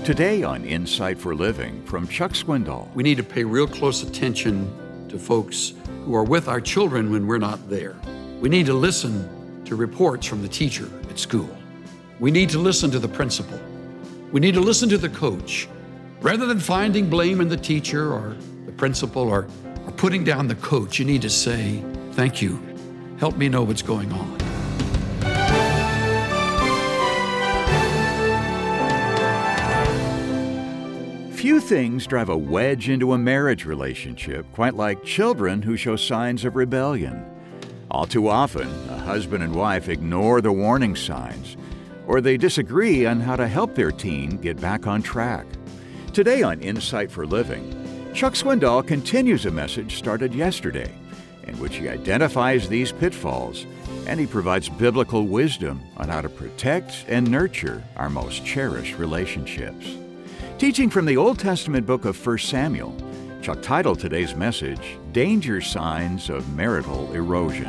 Today on Insight for Living from Chuck Swindoll. We need to pay real close attention to folks who are with our children when we're not there. We need to listen to reports from the teacher at school. We need to listen to the principal. We need to listen to the coach. Rather than finding blame in the teacher or the principal or putting down the coach, you need to say, "Thank you. Help me know what's going on." Few things drive a wedge into a marriage relationship quite like children who show signs of rebellion. All too often, a husband and wife ignore the warning signs, or they disagree on how to help their teen get back on track. Today on Insight for Living, Chuck Swindoll continues a message started yesterday, in which he identifies these pitfalls, and he provides biblical wisdom on how to protect and nurture our most cherished relationships. Teaching from the Old Testament book of 1 Samuel, Chuck titled today's message, Danger Signs of Marital Erosion.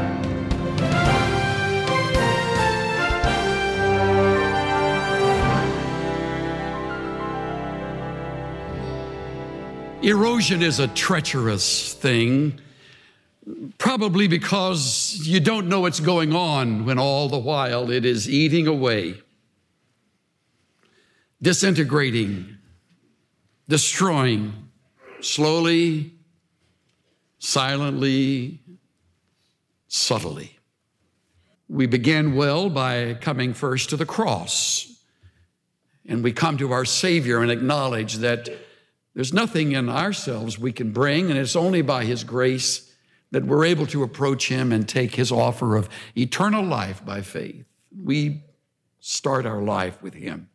Erosion is a treacherous thing, probably because you don't know what's going on when all the while it is eating away, disintegrating, destroying, slowly, silently, subtly. We begin well by coming first to the cross, and we come to our Savior and acknowledge that there's nothing in ourselves we can bring, and it's only by His grace that we're able to approach Him and take His offer of eternal life by faith. We start our life with Him.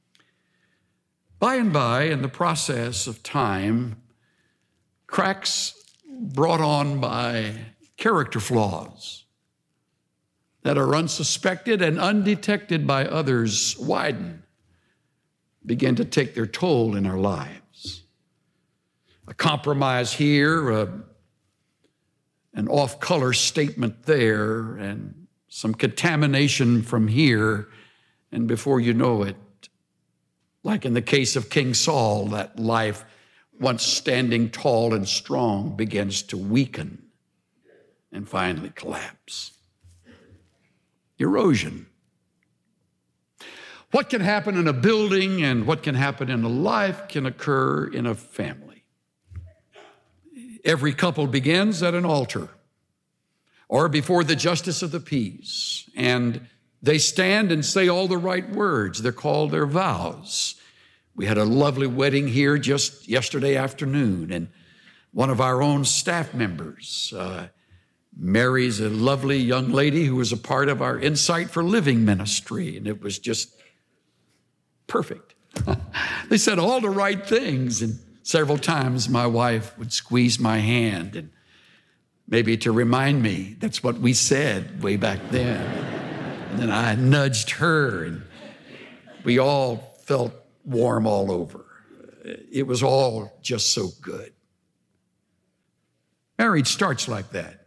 By and by, in the process of time, cracks brought on by character flaws that are unsuspected and undetected by others widen, begin to take their toll in our lives. A compromise here, an off-color statement there, and some contamination from here, and before you know it, like in the case of King Saul, that life, once standing tall and strong, begins to weaken and finally collapse. Erosion. What can happen in a building and what can happen in a life can occur in a family. Every couple begins at an altar or before the justice of the peace, and they stand and say all the right words. They're called their vows. We had a lovely wedding here just yesterday afternoon, and one of our own staff members marries a lovely young lady who was a part of our Insight for Living ministry, and it was just perfect. They said all the right things, and several times my wife would squeeze my hand, and maybe to remind me that's what we said way back then. And then I nudged her, and we all felt warm all over. It was all just so good. Marriage starts like that.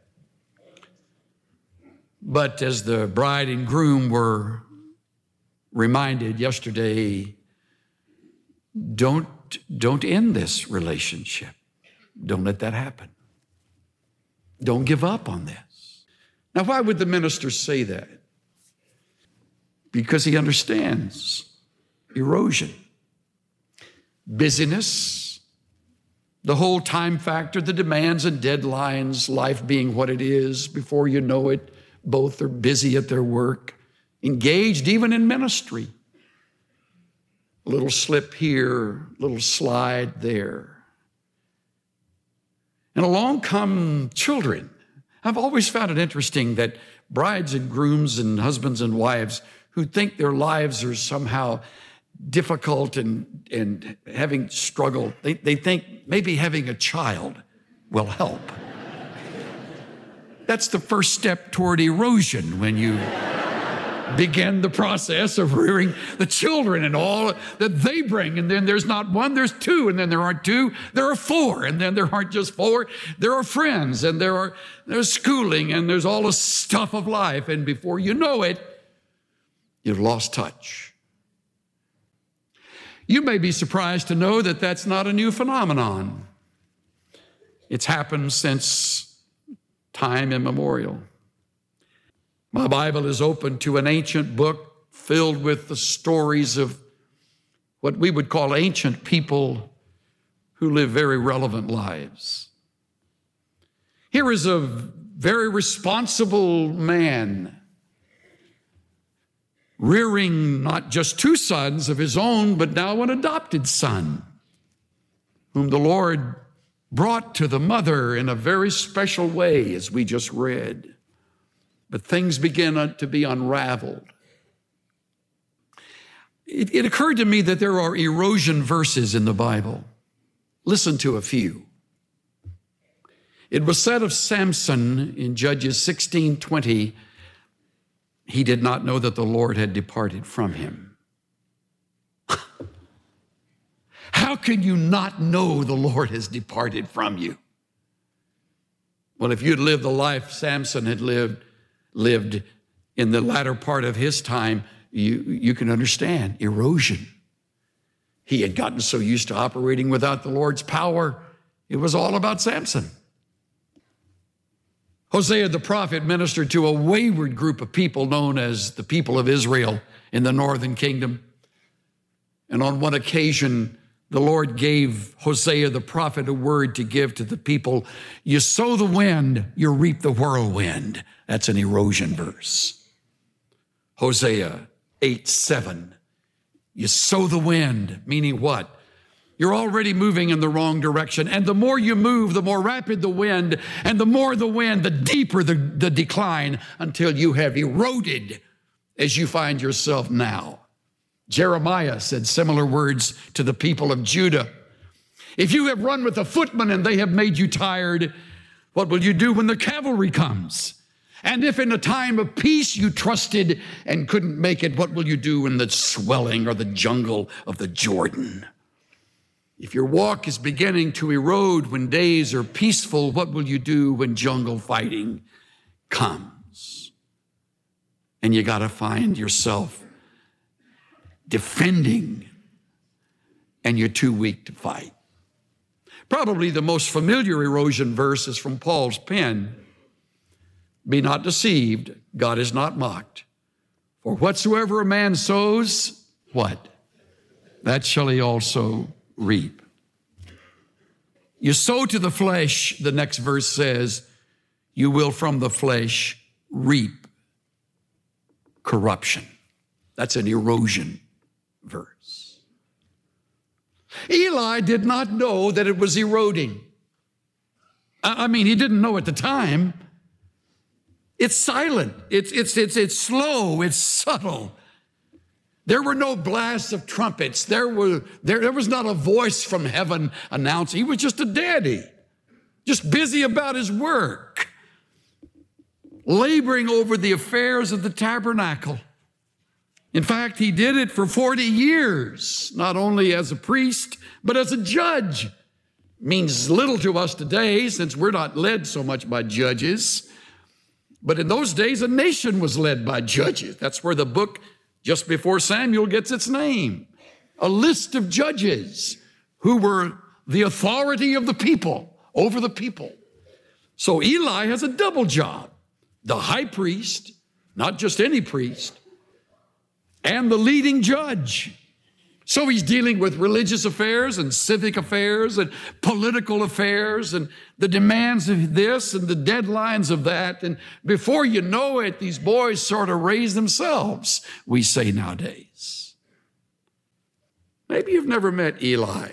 But as the bride and groom were reminded yesterday, don't end this relationship. Don't let that happen. Don't give up on this. Now, why would the minister say that? Because he understands erosion, busyness, the whole time factor, the demands and deadlines, life being what it is. Before you know it, both are busy at their work, engaged even in ministry. A little slip here, a little slide there. And along come children. I've always found it interesting that brides and grooms and husbands and wives who think their lives are somehow difficult and having struggle, they think maybe having a child will help. That's the first step toward erosion when you begin the process of rearing the children and all that they bring. And then there's not one, there's two. And then there aren't two, there are four. And then there aren't just four, there are friends, and there's schooling, and there's all the stuff of life. And before you know it, you've lost touch. You may be surprised to know that that's not a new phenomenon. It's happened since time immemorial. My Bible is open to an ancient book filled with the stories of what we would call ancient people who live very relevant lives. Here is a very responsible man rearing not just two sons of his own, but now an adopted son, whom the Lord brought to the mother in a very special way, as we just read. But things begin to be unraveled. It occurred to me that there are erosion verses in the Bible. Listen to a few. It was said of Samson in Judges 16:20, he did not know that the Lord had departed from him. How can you not know the Lord has departed from you? Well, if you'd lived the life Samson had lived in the latter part of his time, you can understand erosion. He had gotten so used to operating without the Lord's power, it was all about Samson. Hosea the prophet ministered to a wayward group of people known as the people of Israel in the northern kingdom. And on one occasion, the Lord gave Hosea the prophet a word to give to the people. You sow the wind, you reap the whirlwind. That's an erosion verse. Hosea 8:7. You sow the wind, meaning what? You're already moving in the wrong direction. And the more you move, the more rapid the wind. And the more the wind, the deeper the decline until you have eroded as you find yourself now. Jeremiah said similar words to the people of Judah. If you have run with the footmen and they have made you tired, what will you do when the cavalry comes? And if in a time of peace you trusted and couldn't make it, what will you do in the swelling or the jungle of the Jordan? If your walk is beginning to erode when days are peaceful, what will you do when jungle fighting comes? And you got to find yourself defending, and you're too weak to fight. Probably the most familiar erosion verse is from Paul's pen. Be not deceived, God is not mocked. For whatsoever a man sows, what? That shall he also reap. You sow to the flesh, the next verse says, you will from the flesh reap corruption. That's an erosion verse. Eli did not know that it was eroding. I mean, he didn't know at the time. It's silent. It's slow. It's subtle. There were no blasts of trumpets. There was not a voice from heaven announcing. He was just a daddy, just busy about his work, laboring over the affairs of the tabernacle. In fact, he did it for 40 years, not only as a priest, but as a judge. Means little to us today since we're not led so much by judges. But in those days, a nation was led by judges. That's where the book just before Samuel gets its name. A list of judges who were the authority of the people, over the people. So Eli has a double job. The high priest, not just any priest, and the leading judge. So he's dealing with religious affairs and civic affairs and political affairs and the demands of this and the deadlines of that. And before you know it, these boys sort of raise themselves, we say nowadays. Maybe you've never met Eli.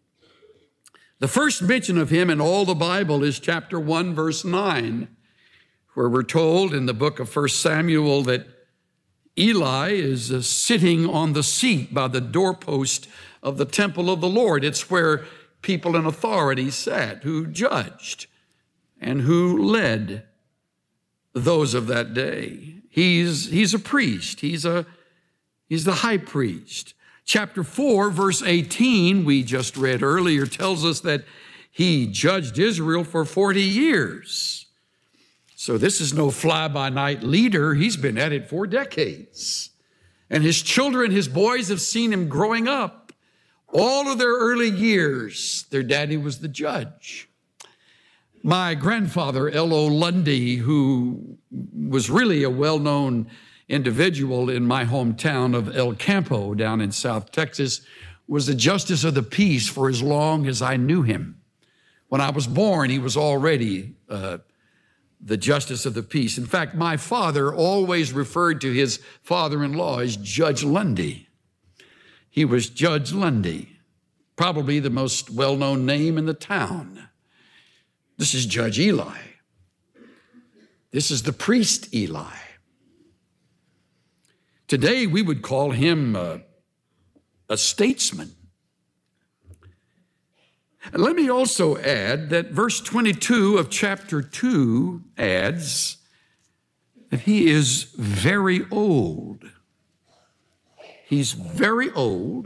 The first mention of him in all the Bible is chapter 1, verse 9, where we're told in the book of 1 Samuel that Eli is sitting on the seat by the doorpost of the temple of the Lord. It's where people in authority sat, who judged and who led those of that day. He's a priest. He's the high priest. Chapter 4, verse 18, we just read earlier, tells us that he judged Israel for 40 years. So this is no fly-by-night leader. He's been at it for decades. And his children, his boys have seen him growing up All of their early years, their daddy was the judge. My grandfather, L.O. Lundy, who was really a well-known individual in my hometown of El Campo down in South Texas, was the justice of the peace for as long as I knew him. When I was born, he was already the justice of the peace. In fact, my father always referred to his father-in-law as Judge Lundy. He was Judge Lundy, probably the most well-known name in the town. This is Judge Eli. This is the priest Eli. Today, we would call him a statesman. And let me also add that verse 22 of chapter 2 adds that he is very old. He's very old.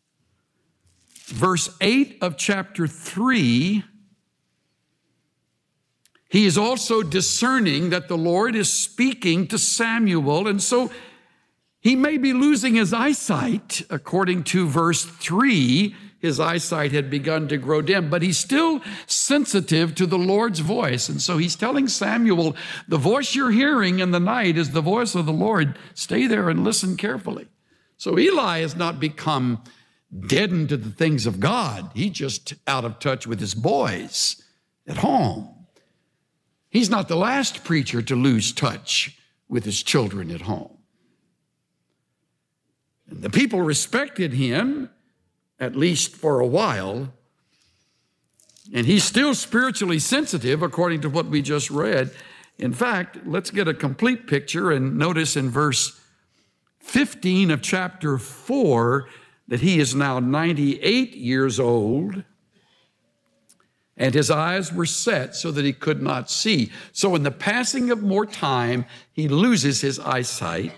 Verse 8 of chapter 3, he is also discerning that the Lord is speaking to Samuel, and so he may be losing his eyesight. According to verse 3, his eyesight had begun to grow dim, but he's still sensitive to the Lord's voice. And so he's telling Samuel, the voice you're hearing in the night is the voice of the Lord. Stay there and listen carefully. So Eli has not become deadened to the things of God. He's just out of touch with his boys at home. He's not the last preacher to lose touch with his children at home. And the people respected him, at least for a while, and he's still spiritually sensitive, according to what we just read. In fact, let's get a complete picture and notice in verse 15 of chapter 4 that he is now 98 years old, and his eyes were set so that he could not see. So in the passing of more time, he loses his eyesight.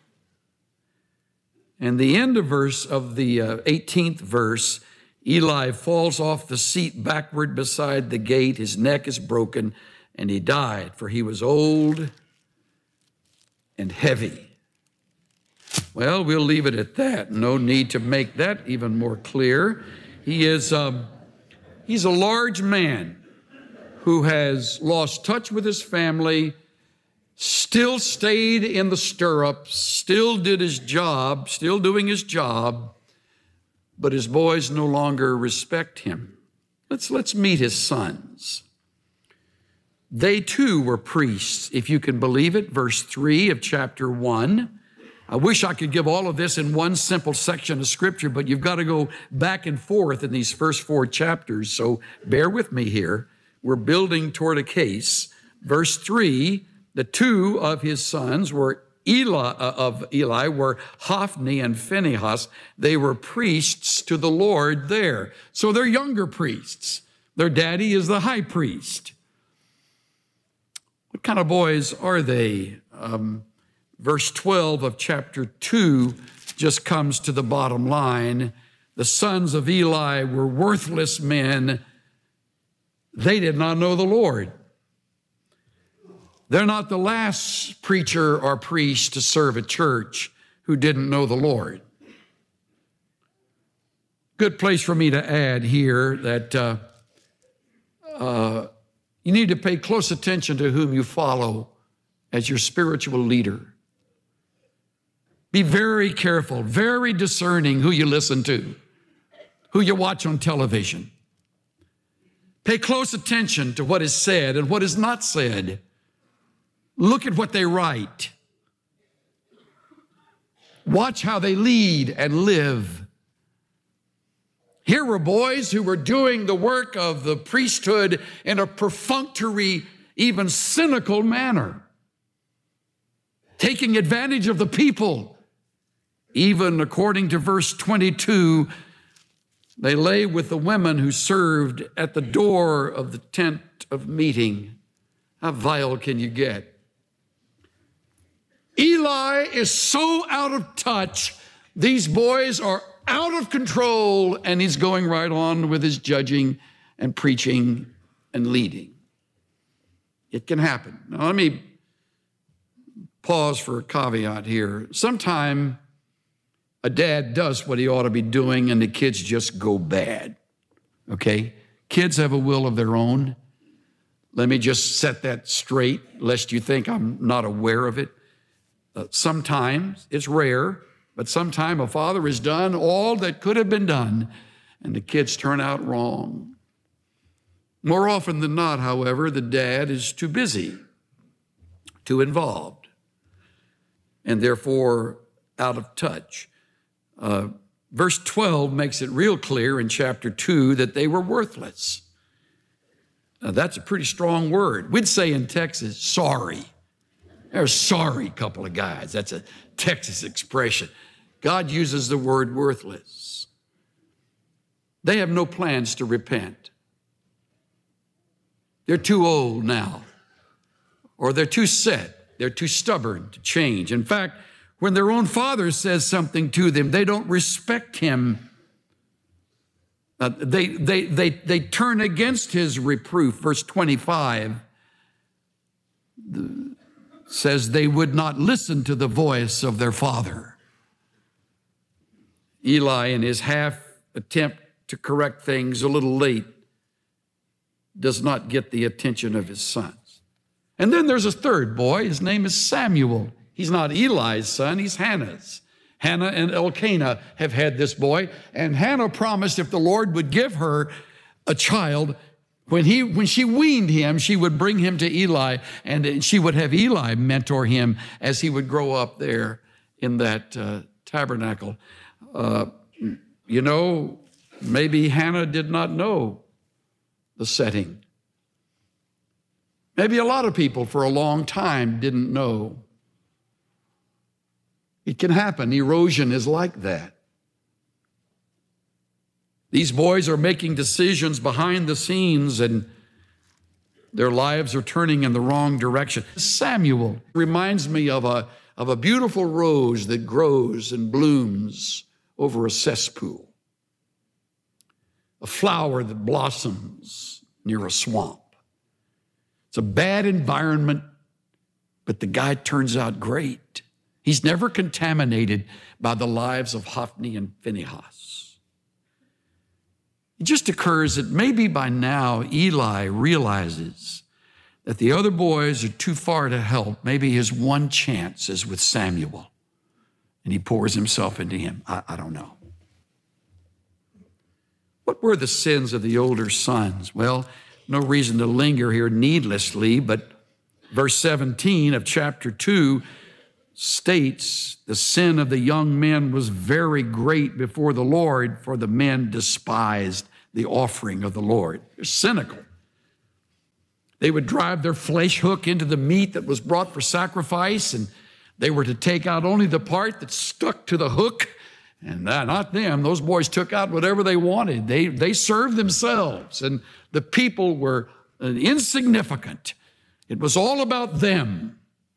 And the end of the 18th verse, Eli falls off the seat backward beside the gate. His neck is broken, and he died, for he was old and heavy. Well, we'll leave it at that. No need to make that even more clear. He's a large man who has lost touch with his family, still stayed in the stirrups, still did his job, still doing his job, but his boys no longer respect him. Let's meet his sons. They too were priests, if you can believe it. Verse 3 of chapter 1. I wish I could give all of this in one simple section of Scripture, but you've got to go back and forth in these first 4 chapters, so bear with me here. We're building toward a case. Verse 3, the 2 of his sons were Eli were Hophni and Phinehas. They were priests to the Lord there. So they're younger priests. Their daddy is the high priest. What kind of boys are they? Verse 12 of chapter 2 just comes to the bottom line. The sons of Eli were worthless men. They did not know the Lord. They're not the last preacher or priest to serve a church who didn't know the Lord. Good place for me to add here that you need to pay close attention to whom you follow as your spiritual leader. Be very careful, very discerning who you listen to, who you watch on television. Pay close attention to what is said and what is not said. Look at what they write. Watch how they lead and live. Here were boys who were doing the work of the priesthood in a perfunctory, even cynical manner, taking advantage of the people. Even according to verse 22, they lay with the women who served at the door of the tent of meeting. How vile can you get? Eli is so out of touch. These boys are out of control, and he's going right on with his judging and preaching and leading. It can happen. Now, let me pause for a caveat here. Sometime a dad does what he ought to be doing and the kids just go bad, okay? Kids have a will of their own. Let me just set that straight, lest you think I'm not aware of it. Sometimes, it's rare, but sometimes a father has done all that could have been done, and the kids turn out wrong. More often than not, however, the dad is too busy, too involved, and therefore out of touch. Verse 12 makes it real clear in chapter 2 that they were worthless. Now, that's a pretty strong word. We'd say in Texas, sorry. They're a sorry couple of guys. That's a Texas expression. God uses the word worthless. They have no plans to repent. They're too old now, or they're too set. They're too stubborn to change. In fact, when their own father says something to them, they don't respect him. They turn against his reproof. Verse 25 says they would not listen to the voice of their father. Eli, in his half attempt to correct things a little late, does not get the attention of his sons. And then there's a third boy. His name is Samuel. He's not Eli's son, he's Hannah's. Hannah and Elkanah have had this boy, and Hannah promised if the Lord would give her a child, when she weaned him, she would bring him to Eli, and she would have Eli mentor him as he would grow up there in that tabernacle. Maybe Hannah did not know the setting. Maybe a lot of people for a long time didn't know. It can happen. Erosion is like that. These boys are making decisions behind the scenes and their lives are turning in the wrong direction. Samuel reminds me of a beautiful rose that grows and blooms over a cesspool, a flower that blossoms near a swamp. It's a bad environment, but the guy turns out great. He's never contaminated by the lives of Hophni and Phinehas. It just occurs that maybe by now Eli realizes that the other boys are too far to help. Maybe his one chance is with Samuel, and he pours himself into him. I don't know. What were the sins of the older sons? Well, no reason to linger here needlessly, but verse 17 of chapter 2 states the sin of the young men was very great before the Lord, for the men despised the offering of the Lord. They're cynical. They would drive their flesh hook into the meat that was brought for sacrifice, and they were to take out only the part that stuck to the hook, and not them. Those boys took out whatever they wanted. They served themselves, and the people were insignificant. It was all about them.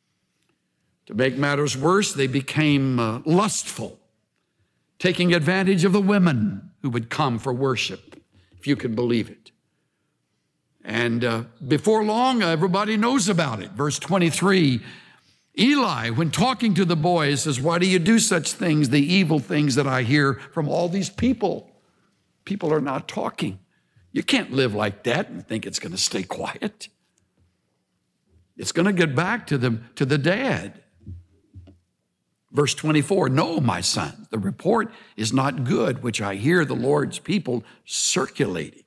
To make matters worse, they became lustful, taking advantage of the women who would come for worship, if you can believe it. And before long, everybody knows about it. Verse 23, Eli, when talking to the boys, says, why do you do such things, the evil things that I hear from all these people? People are not talking. You can't live like that and think it's going to stay quiet. It's going to get back to the dad. Verse 24, no, my son, the report is not good, which I hear the Lord's people circulating.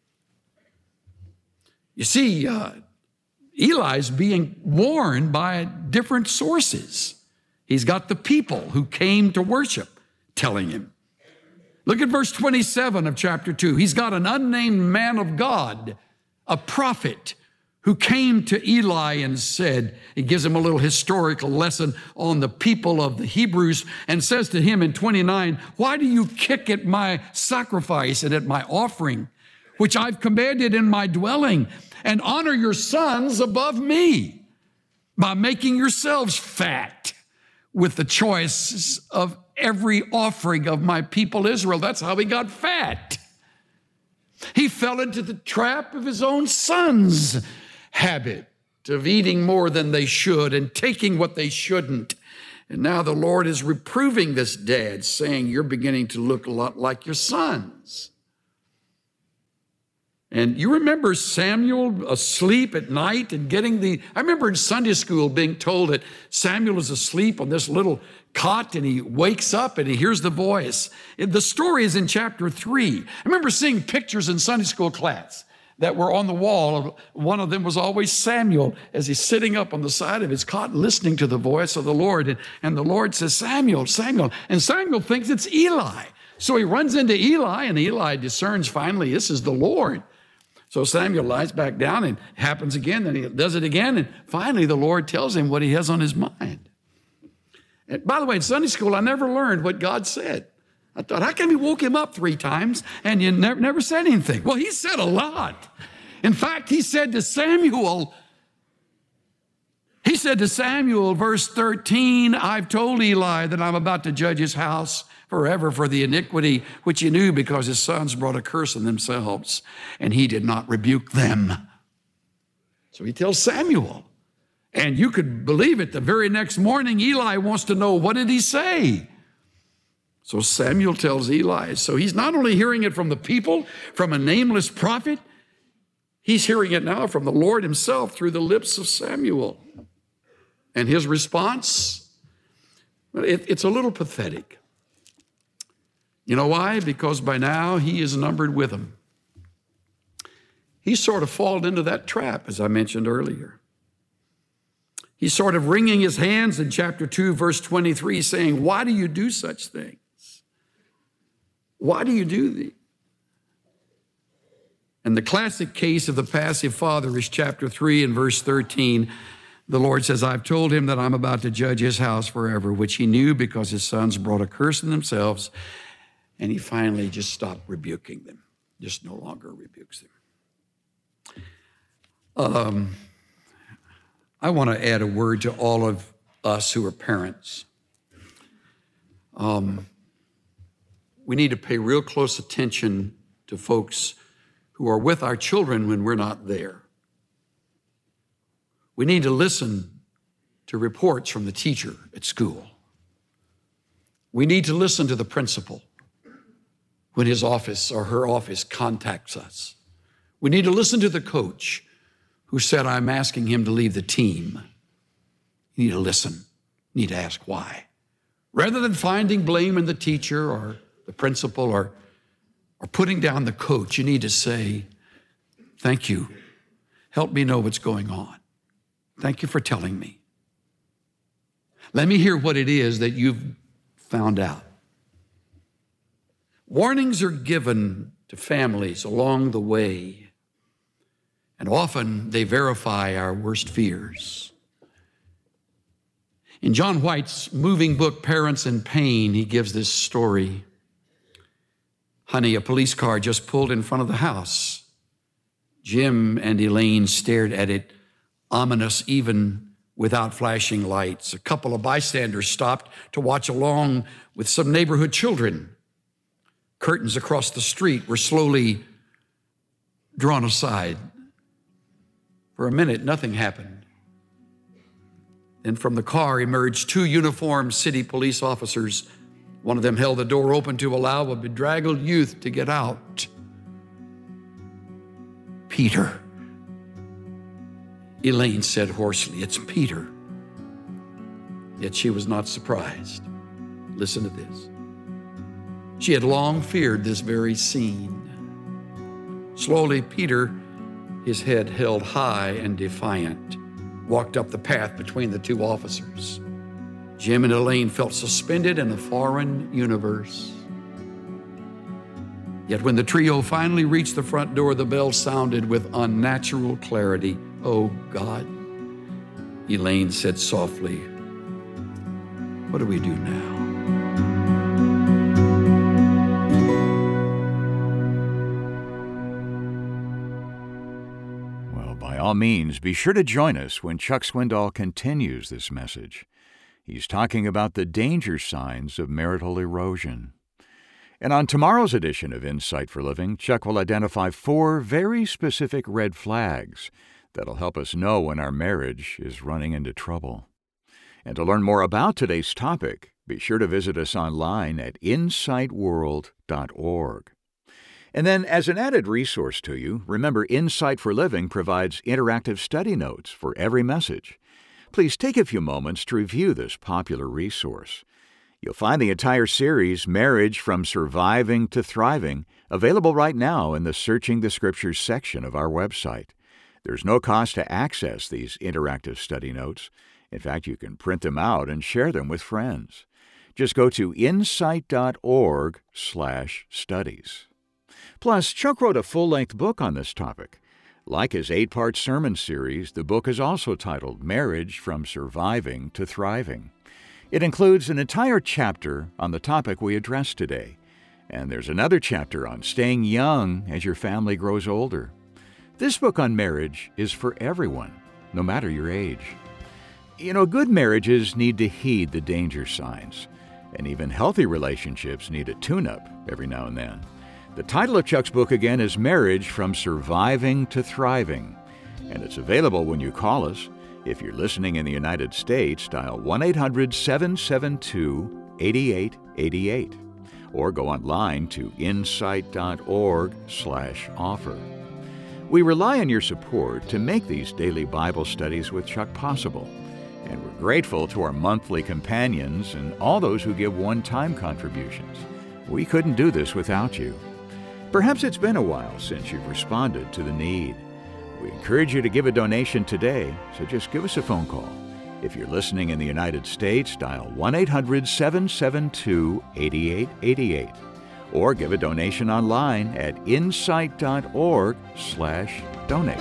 You see, Eli's being warned by different sources. He's got the people who came to worship telling him. Look at verse 27 of chapter 2. He's got an unnamed man of God, a prophet, who came to Eli and said, he gives him a little historical lesson on the people of the Hebrews and says to him in 29, why do you kick at my sacrifice and at my offering, which I've commanded in my dwelling, and honor your sons above me by making yourselves fat with the choice of every offering of my people Israel? That's how he got fat. He fell into the trap of his own sons' habit of eating more than they should and taking what they shouldn't. And now the Lord is reproving this dad, saying, you're beginning to look a lot like your sons. And you remember Samuel asleep at night and I remember in Sunday school being told that Samuel is asleep on this little cot and he wakes up and he hears the voice. The story is in chapter 3. I remember seeing pictures in Sunday school class that were on the wall. One of them was always Samuel as he's sitting up on the side of his cot listening to the voice of the Lord. And the Lord says, Samuel, Samuel. And Samuel thinks it's Eli. So he runs into Eli, and Eli discerns finally this is the Lord. So Samuel lies back down, and it happens again. Then he does it again. And finally the Lord tells him what he has on his mind. And by the way, in Sunday school, I never learned what God said. I thought, how come you woke him up 3 times and you never said anything? Well, he said a lot. In fact, he said to Samuel, verse 13, I've told Eli that I'm about to judge his house forever for the iniquity which he knew because his sons brought a curse on themselves, and he did not rebuke them. So he tells Samuel. And you could believe it, the very next morning, Eli wants to know, what did he say? So Samuel tells Eli. So he's not only hearing it from the people, from a nameless prophet, he's hearing it now from the Lord himself through the lips of Samuel. And his response, it's a little pathetic. You know why? Because by now he is numbered with them. He's sort of fallen into that trap, as I mentioned earlier. He's sort of wringing his hands in chapter 2, verse 23, saying, why do you do such things? Why do you do these? And the classic case of the passive father is chapter 3 and verse 13. The Lord says, I've told him that I'm about to judge his house forever, which he knew because his sons brought a curse on themselves. And he finally just stopped rebuking them, just no longer rebukes them. I want to add a word to all of us who are parents. We need to pay real close attention to folks who are with our children when we're not there. We need to listen to reports from the teacher at school. We need to listen to the principal when his office or her office contacts us. We need to listen to the coach who said, I'm asking him to leave the team. You need to listen. You need to ask why. Rather than finding blame in the teacher or the principal or putting down the coach, you need to say, thank you. Help me know what's going on. Thank you for telling me. Let me hear what it is that you've found out. Warnings are given to families along the way, and often they verify our worst fears. In John White's moving book, Parents in Pain, he gives this story. Honey, a police car just pulled in front of the house. Jim and Elaine stared at it, ominous even without flashing lights. A couple of bystanders stopped to watch along with some neighborhood children. Curtains across the street were slowly drawn aside. For a minute, nothing happened. Then from the car emerged 2 uniformed city police officers. One of them held the door open to allow a bedraggled youth to get out. Peter. Elaine said hoarsely, it's Peter. Yet she was not surprised. Listen to this. She had long feared this very scene. Slowly, Peter, his head held high and defiant, walked up the path between the 2 officers. Jim and Elaine felt suspended in a foreign universe. Yet when the trio finally reached the front door, the bell sounded with unnatural clarity. Oh, God, Elaine said softly, what do we do now? Well, by all means, be sure to join us when Chuck Swindoll continues this message. He's talking about the danger signs of marital erosion. And on tomorrow's edition of Insight for Living, Chuck will identify 4 very specific red flags that'll help us know when our marriage is running into trouble. And to learn more about today's topic, be sure to visit us online at insightworld.org. And then, as an added resource to you, remember Insight for Living provides interactive study notes for every message. Please take a few moments to review this popular resource. You'll find the entire series, Marriage from Surviving to Thriving, available right now in the Searching the Scriptures section of our website. There's no cost to access these interactive study notes. In fact, you can print them out and share them with friends. Just go to insight.org/studies. Plus, Chuck wrote a full-length book on this topic. Like his 8-part sermon series, the book is also titled Marriage from Surviving to Thriving. It includes an entire chapter on the topic we addressed today, and there's another chapter on staying young as your family grows older. This book on marriage is for everyone, no matter your age. You know, good marriages need to heed the danger signs, and even healthy relationships need a tune-up every now and then. The title of Chuck's book again is Marriage from Surviving to Thriving, and it's available when you call us. If you're listening in the United States, dial 1-800-772-8888 or go online to insight.org/offer. We rely on your support to make these daily Bible studies with Chuck possible, and we're grateful to our monthly companions and all those who give one-time contributions. We couldn't do this without you. Perhaps it's been a while since you've responded to the need. We encourage you to give a donation today, so just give us a phone call. If you're listening in the United States, dial 1-800-772-8888 or give a donation online at insight.org/donate.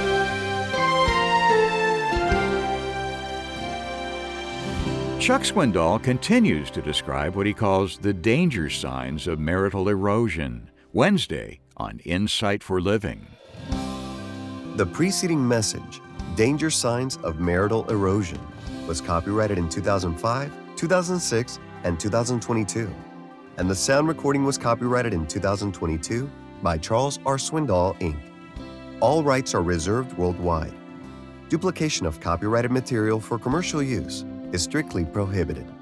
Chuck Swindoll continues to describe what he calls the danger signs of marital erosion, Wednesday on Insight for Living. The preceding message, Danger Signs of Marital Erosion, was copyrighted in 2005, 2006, and 2022, and the sound recording was copyrighted in 2022 by Charles R. Swindoll, Inc. All rights are reserved worldwide. Duplication of copyrighted material for commercial use is strictly prohibited.